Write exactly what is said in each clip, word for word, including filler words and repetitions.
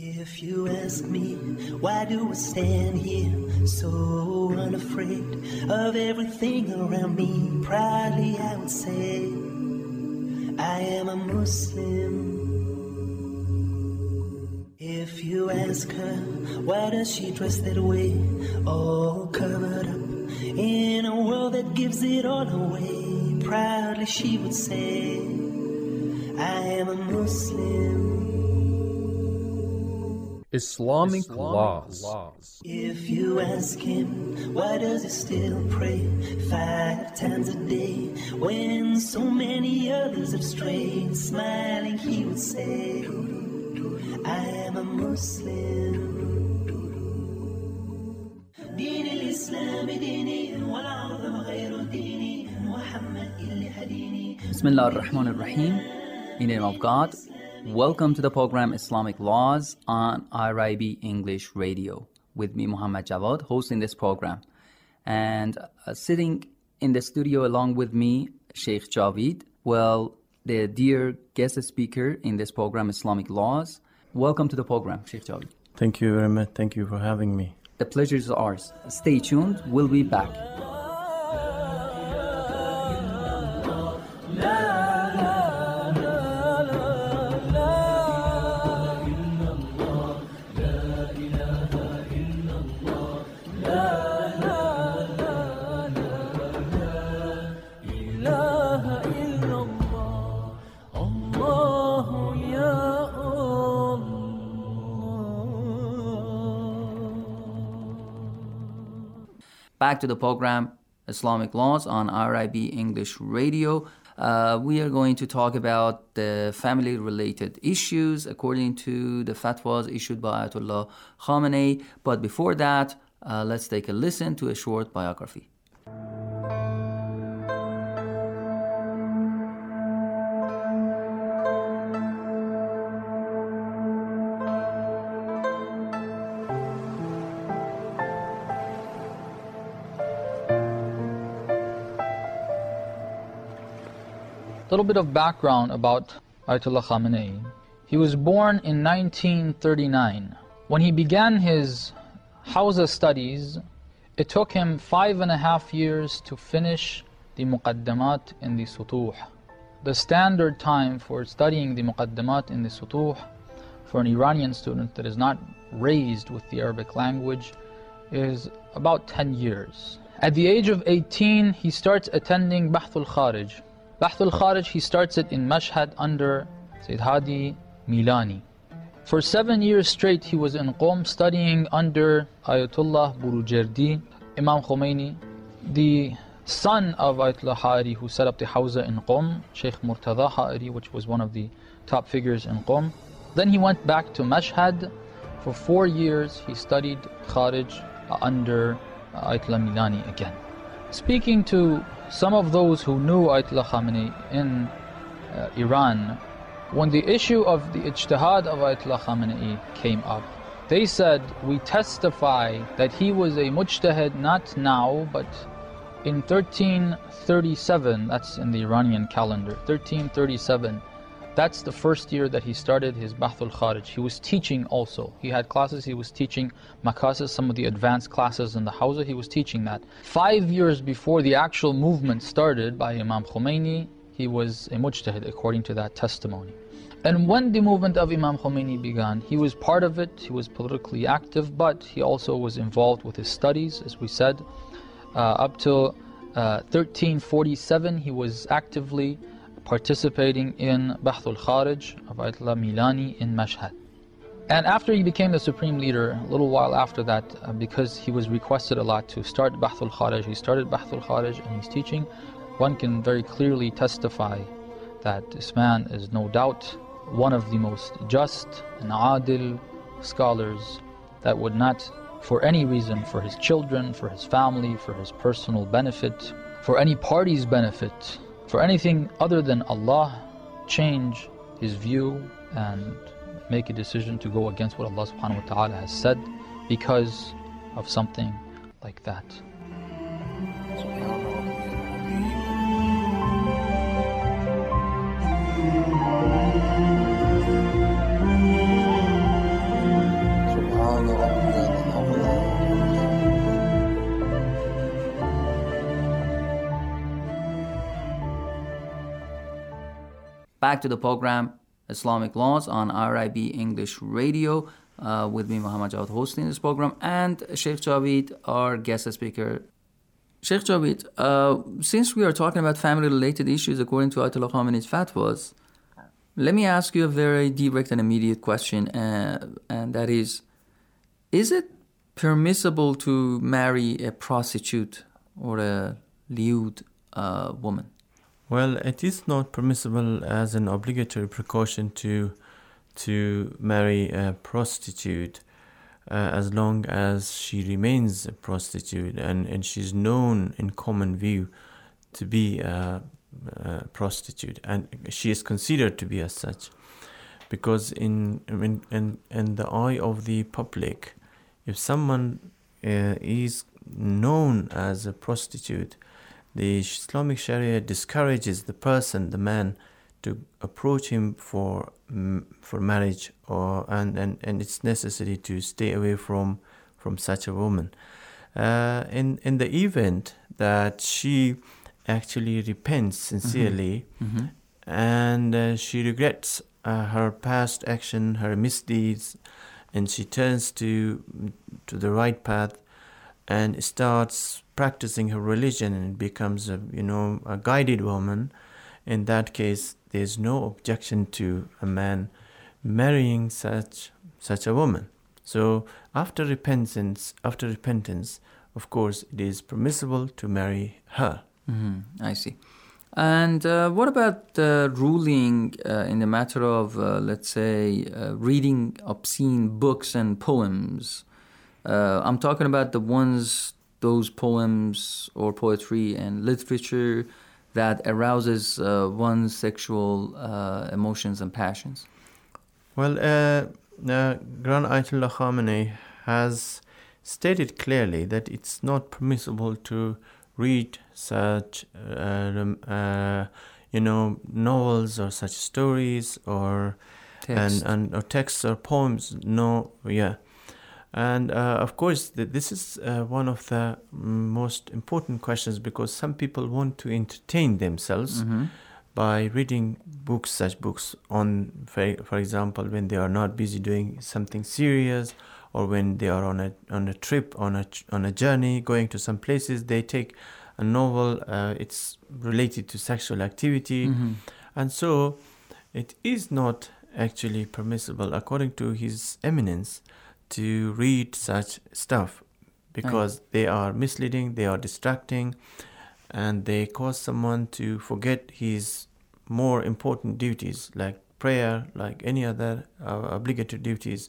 If you ask me, why do I stand here so unafraid of everything around me? Proudly I would say, I am a Muslim. If you ask her, why does she dress that way, all covered up in a world that gives it all away? Proudly she would say, I am a Muslim. Islamic, Islamic laws. laws. If you ask him, why does he still pray five times a day when so many others have strayed? Smiling he would say, I am a Muslim. دين الإسلام ديني والعظم غير ديني محمد اللي هديني. Bismillah ar-Rahman ar-Rahim. In the name of God. Welcome to the program Islamic Laws on I R I B English Radio with me, Muhammad Jawad, hosting this program. And uh, sitting in the studio along with me, Sheikh Javid, well, the dear guest speaker in this program, Islamic Laws. Welcome to the program, Sheikh Javid. Thank you very much. Thank you for having me. The pleasure is ours. Stay tuned. We'll be back. Back to the program, Islamic Laws on I R I B English Radio. Uh, we are going to talk about the family-related issues according to the fatwas issued by Ayatollah Khamenei. But before that, uh, let's take a listen to a short biography. A little bit of background about Ayatollah Khamenei. He was born in nineteen thirty-nine. When he began his Hawza studies, it took him five and a half years to finish the Muqaddamat in the Sutuh. The standard time for studying the Muqaddamat in the Sutuh for an Iranian student that is not raised with the Arabic language is about ten years. At the age of eighteen, he starts attending Bahthul Kharij. Bahthul Kharij, he starts it in Mashhad under Sayyid Hadi Milani. For seven years straight, he was in Qom studying under Ayatollah Burujerdi, Imam Khomeini, the son of Ayatollah Ha'ari, who set up the Hawza in Qom, Sheikh Murtada Ha'ari, which was one of the top figures in Qom. Then he went back to Mashhad. For four years, he studied Kharij under Ayatollah Milani again. Speaking to some of those who knew Ayatollah Khamenei in uh, Iran, when the issue of the ijtihad of Ayatollah Khamenei came up, they said, we testify that he was a mujtahid not now, but in thirteen thirty-seven, that's in the Iranian calendar, thirteen thirty-seven, that's the first year that he started his Bahthul Kharij. He was teaching also. He had classes, he was teaching Makasis, some of the advanced classes in the Hawza, he was teaching that. Five years before the actual movement started by Imam Khomeini, he was a mujtahid according to that testimony. And when the movement of Imam Khomeini began, he was part of it, he was politically active, but he also was involved with his studies, as we said. Uh, up till uh, thirteen forty-seven, he was actively participating in Bahthul Kharij of Ayatollah Milani in Mashhad. And after he became the supreme leader, a little while after that, uh, because he was requested a lot to start Bahthul Kharij, he started Bahthul Kharij and he's teaching. One can very clearly testify that this man is no doubt one of the most just and adil scholars that would not, for any reason, for his children, for his family, for his personal benefit, for any party's benefit, for anything other than Allah, change his view and make a decision to go against what Allah subhanahu wa ta'ala has said because of something like that. back to the program Islamic Laws on R I B English Radio uh, with me, Muhammad Jawad, hosting this program, and Sheikh Javid, our guest speaker. Sheikh Javid, uh, since we are talking about family-related issues according to Ayatollah Khamenei's fatwas, let me ask you a very direct and immediate question, uh, and that is, is it permissible to marry a prostitute or a lewd uh, woman? Well, it is not permissible as an obligatory precaution to to marry a prostitute uh, as long as she remains a prostitute and, and she's known in common view to be a, a prostitute, and she is considered to be as such. Because in in, in, in the eye of the public, if someone uh, is known as a prostitute, the Islamic Sharia discourages the person, the man, to approach him for um, for marriage, or and, and, and it's necessary to stay away from from such a woman. Uh, in in the event that she actually repents sincerely, mm-hmm. Mm-hmm. and uh, she regrets uh, her past action, her misdeeds, and she turns to to the right path and starts practicing her religion and becomes a you know a guided woman, in that case there's no objection to a man marrying such such a woman. So after repentance, after repentance, of course, it is permissible to marry her. Mm-hmm. I see. And uh, what about the ruling uh, in the matter of, uh, let's say, uh, reading obscene books and poems? Uh, I'm talking about the ones, those poems or poetry and literature that arouses uh, one's sexual uh, emotions and passions. Well, uh, uh, Grand Ayatollah Khamenei has stated clearly that it's not permissible to read such, uh, uh, you know, novels or such stories or Text. and, and or texts or poems. No, yeah. And uh, of course, this is uh, one of the most important questions, because some people want to entertain themselves mm-hmm. by reading books, such books on, for, for example, when they are not busy doing something serious, or when they are on a on a trip, on a on a journey, going to some places, they take a novel. Uh, it's related to sexual activity, mm-hmm. and so it is not actually permissible, according to His Eminence, to read such stuff, because right. they are misleading, they are distracting, and they cause someone to forget his more important duties, like prayer, like any other uh, obligatory duties.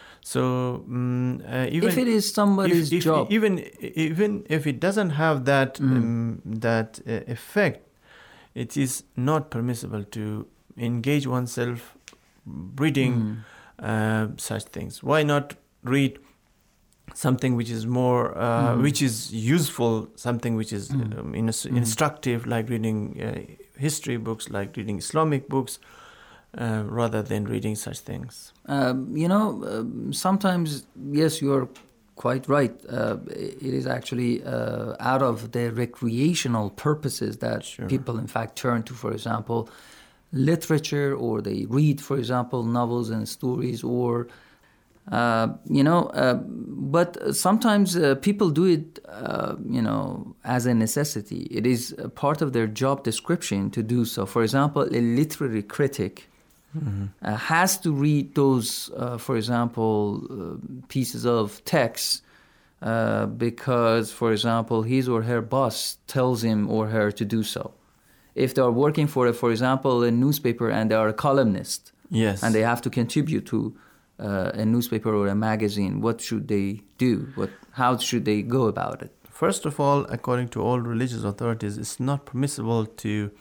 So um, uh, even if it is somebody's if, if, job, even even if it doesn't have that mm. um, that uh, effect, it is not permissible to engage oneself reading mm. uh, such things. Why not read something which is more, uh, mm. which is useful, something which is mm. um, ins- mm. instructive, like reading uh, history books, like reading Islamic books, uh, rather than reading such things? Um, you know, uh, sometimes, yes, you're quite right. Uh, it is actually uh, out of the recreational purposes that sure. people, in fact, turn to, for example, literature, or they read, for example, novels and stories, or Uh, you know, uh, but sometimes uh, people do it, uh, you know, as a necessity. It is a part of their job description to do so. For example, a literary critic mm-hmm. uh, has to read those, uh, for example, uh, pieces of text uh, because, for example, his or her boss tells him or her to do so. If they are working for, a, for example, a newspaper and they are a columnist, yes, and they have to contribute to Uh, a newspaper or a magazine, what should they do? What, how should they go about it? First of all, according to all religious authorities, it's not permissible to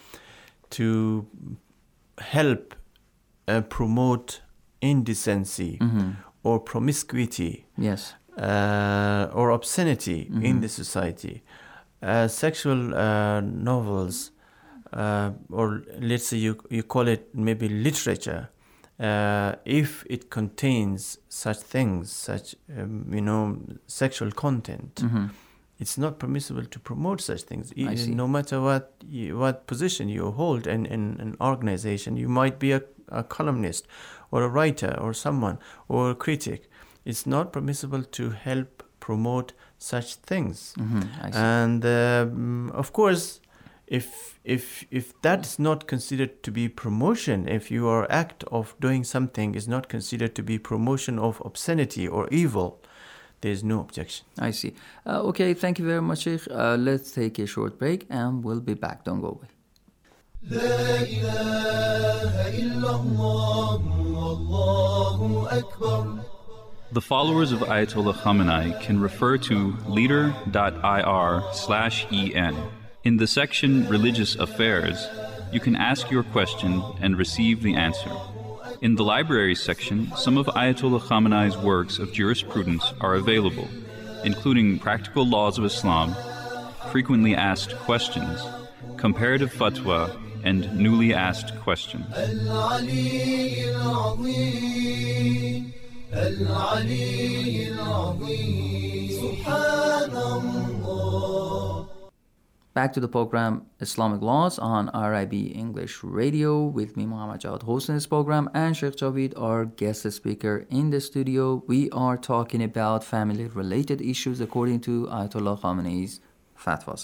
to help uh, promote indecency mm-hmm. or promiscuity, yes, uh, or obscenity mm-hmm. in the society. Uh, sexual uh, novels, uh, or let's say you you call it maybe literature. Uh, if it contains such things, such um, you know, sexual content, mm-hmm. it's not permissible to promote such things. I see. No matter what you, what position you hold in, in an organization, you might be a, a columnist or a writer or someone or a critic. It's not permissible to help promote such things. Mm-hmm. I see. And um, of course, if if if that's not considered to be promotion, if your act of doing something is not considered to be promotion of obscenity or evil, there's no objection. I see. Uh, okay, thank you very much, Sheikh. Uh, let's take a short break and we'll be back. Don't go away. لا إله إلا الله والله أكبر. The followers of Ayatollah Khamenei can refer to leader.ir slash en. In the section Religious Affairs, you can ask your question and receive the answer. In the Libraries section, some of Ayatollah Khamenei's works of jurisprudence are available, including Practical Laws of Islam, Frequently Asked Questions, Comparative Fatwa, and Newly Asked Questions. Back to the program Islamic Laws on R I B English Radio with me, Muhammad Jawad, hosting this program, and Sheikh Javid, our guest speaker in the studio. We are talking about family-related issues according to Ayatollah Khamenei's fatwas.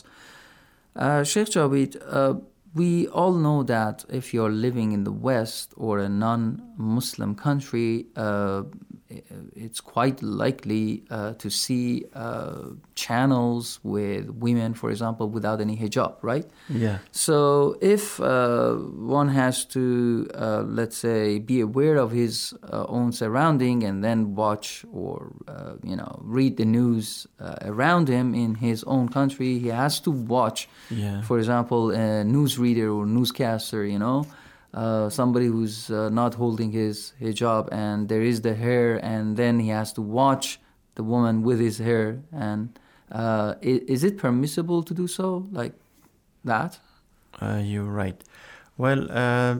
Uh, Sheikh Javid, uh, we all know that if you're living in the West or a non-Muslim country, uh, it's quite likely uh, to see uh, channels with women, for example, without any hijab, right? Yeah. So if uh, one has to, uh, let's say, be aware of his uh, own surrounding and then watch or, uh, you know, read the news uh, around him in his own country, he has to watch, Yeah. for example, a newsreader or newscaster, you know, Uh, somebody who's uh, not holding his hijab and there is the hair, and then he has to watch the woman with his hair. And uh, is, is it permissible to do so like that? Uh, you're right. Well, uh,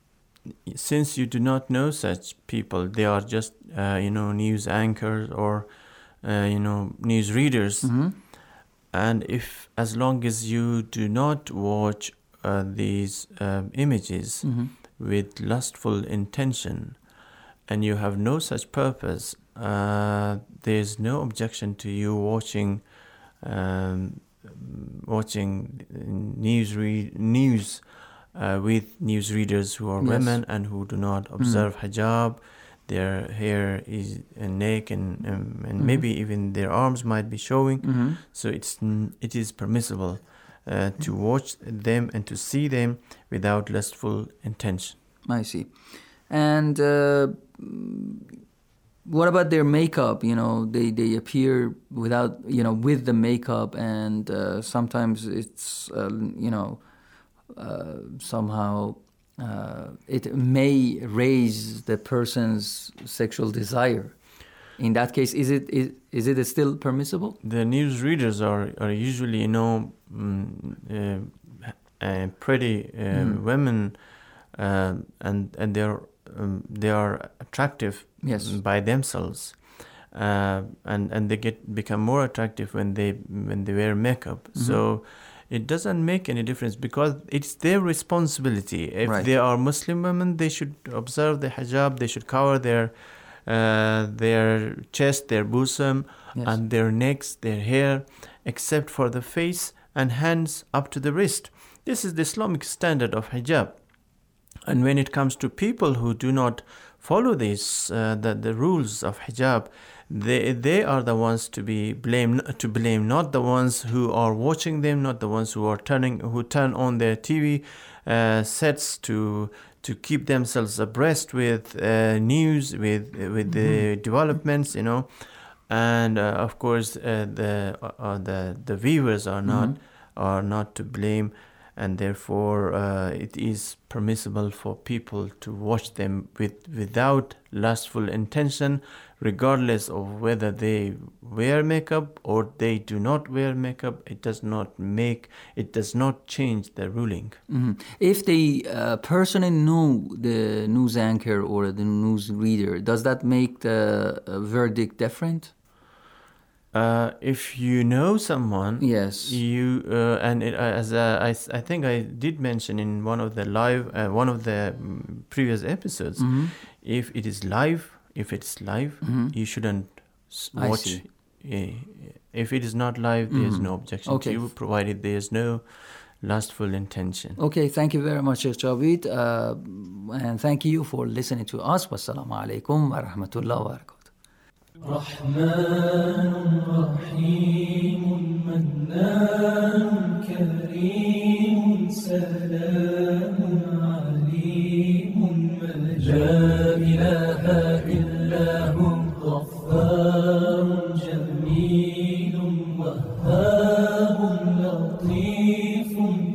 since you do not know such people, they are just, uh, you know, news anchors or, uh, you know, news readers. Mm-hmm. And if, as long as you do not watch uh, these uh, images Mm-hmm. with lustful intention, and you have no such purpose, uh, there's no objection to you watching, um, watching news re- news uh, with news readers who are Yes. women and who do not observe hijab. Their hair is uh, naked, and, um, and Mhm. maybe even their arms might be showing. Mm-hmm. So it's n- it is permissible uh, to watch them and to see them without lustful intention. I see. And uh, what about their makeup? You know, they, they appear without, you know, with the makeup, and uh, sometimes it's, uh, you know, uh, somehow uh, it may raise the person's sexual desire. In that case, is it is, is it still permissible? The news readers are, are usually, you know, mm, uh, uh, pretty uh, Mm. women, uh, and and they're um, they are attractive Yes. by themselves, uh, and and they get become more attractive when they when they wear makeup. Mhm. So it doesn't make any difference because it's their responsibility. If Right. they are Muslim women, they should observe the hijab. They should cover their uh, their chest, their bosom, Yes. and their necks, their hair, except for the face and hands up to the wrist. This is the Islamic standard of hijab. And when it comes to people who do not follow these uh, the, the rules of hijab, they they are the ones to be blamed to blame, not the ones who are watching them, not the ones who are turning who turn on their T V uh, sets to to keep themselves abreast with uh, news, with with the developments, you know. And uh, of course, uh, the uh, the the viewers are not Mhm. are not to blame, and therefore uh, it is permissible for people to watch them with without lustful intention, regardless of whether they wear makeup or they do not wear makeup. It does not make it does not change the ruling. Mhm. If they uh, personally know the news anchor or the news reader, does that make the uh, verdict different? Uh, if you know someone, Yes. you uh, and it, uh, as uh, I, s- I think I did mention in one of the live uh, one of the mm, previous episodes, Mm-hmm. if it is live, if it's live, you shouldn't s- I watch. see. eh, If it is not live, there is no objection Okay. to you, provided there is no lustful intention. Okay, thank you very much, Sheikh Javid. Uh, and thank you for listening to us. Wassalamu alaikum wa rahmatullahi wa barakatuh. رحمن رحيم منان كريم سلام عليم مجيد لا إله إلا هو غفار جميل وهاب لطيف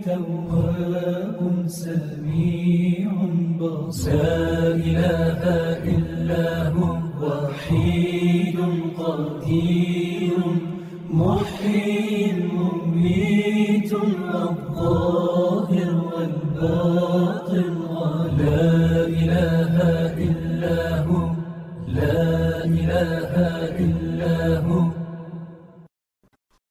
تواب سميع بصير لا إله إلا هو وحيد قدير محيي مميت الظاهر والباطن لا إله إلا هو لا إله إلا